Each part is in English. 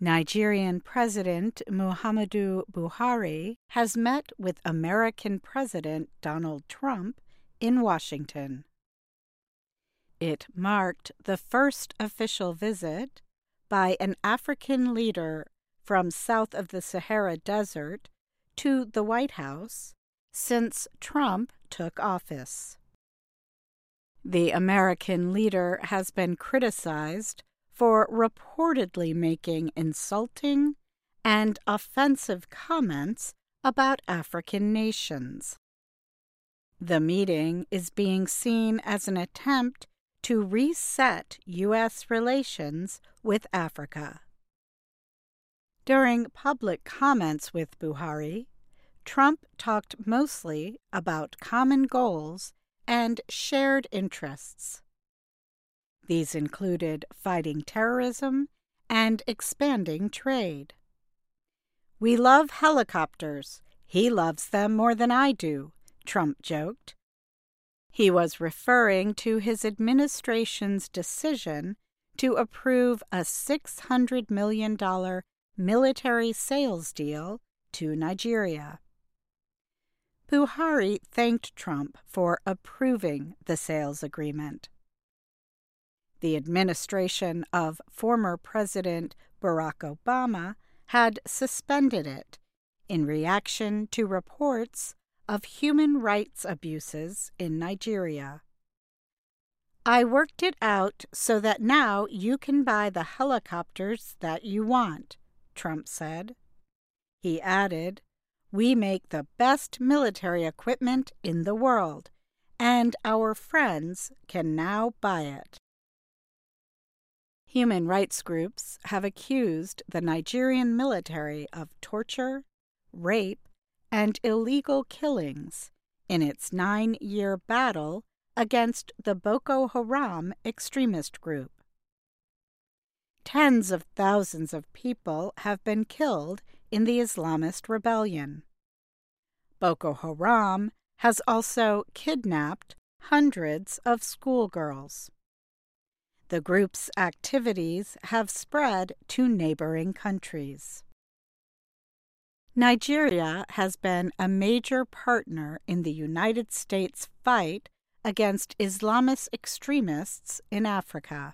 Nigerian President Muhammadu Buhari has met with American President Donald Trump in Washington. It marked the first official visit by an African leader from south of the Sahara Desert to the White House since Trump took office. The American leader has been criticized for reportedly making insulting and offensive comments about African nations. The meeting is being seen as an attempt to reset U.S. relations with Africa. During public comments with Buhari, Trump talked mostly about common goals and shared interests. These included fighting terrorism and expanding trade. "We love helicopters. He loves them more than I do," Trump joked. He was referring to his administration's decision to approve a $600 million military sales deal to Nigeria. Buhari thanked Trump for approving the sales agreement. The administration of former President Barack Obama had suspended it in reaction to reports of human rights abuses in Nigeria. "I worked it out so that now you can buy the helicopters that you want," Trump said. He added, "We make the best military equipment in the world, and our friends can now buy it." Human rights groups have accused the Nigerian military of torture, rape, and illegal killings in its 9-year battle against the Boko Haram extremist group. Tens of thousands of people have been killed in the Islamist rebellion. Boko Haram has also kidnapped hundreds of schoolgirls. The group's activities have spread to neighboring countries. Nigeria has been a major partner in the United States' fight against Islamist extremists in Africa.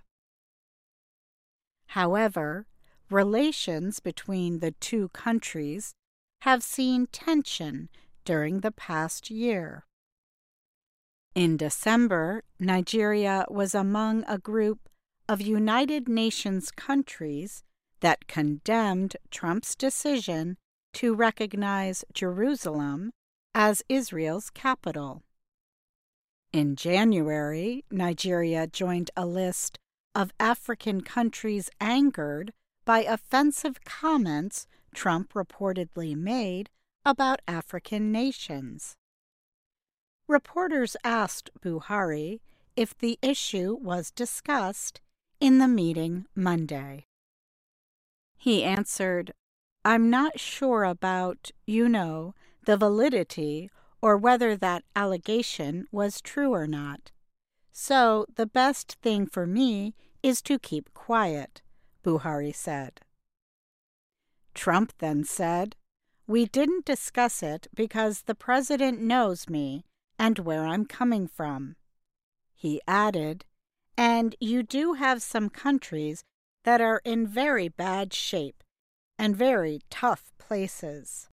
However, relations between the two countries have seen tension during the past year. In December, Nigeria was among a group of United Nations countries that condemned Trump's decision to recognize Jerusalem as Israel's capital. In January, Nigeria joined a list of African countries angered by offensive comments Trump reportedly made about African nations. Reporters asked Buhari if the issue was discussed in the meeting Monday. He answered, "I'm not sure about, the validity or whether that allegation was true or not. So the best thing for me is to keep quiet," Buhari said. Trump then said, "We didn't discuss it because the president knows me and where I'm coming from." He added, "And you do have some countries that are in very bad shape and very tough places."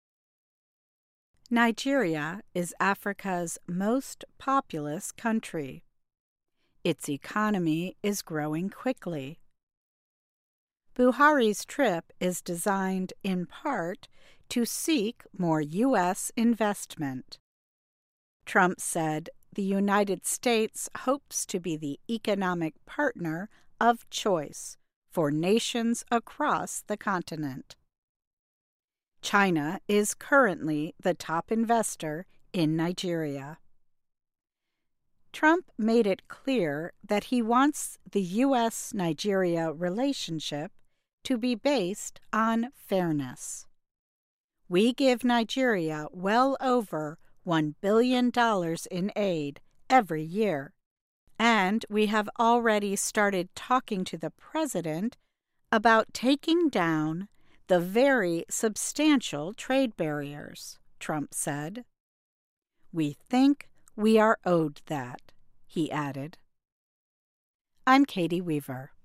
Nigeria is Africa's most populous country. Its economy is growing quickly. Buhari's trip is designed in part to seek more U.S. investment. Trump said the United States hopes to be the economic partner of choice for nations across the continent. China is currently the top investor in Nigeria. Trump made it clear that he wants the U.S.-Nigeria relationship to be based on fairness. "We give Nigeria well over $1 billion in aid every year, and we have already started talking to the president about taking down the very substantial trade barriers, Trump said. We think we are owed that, he added. I'm Katie Weaver.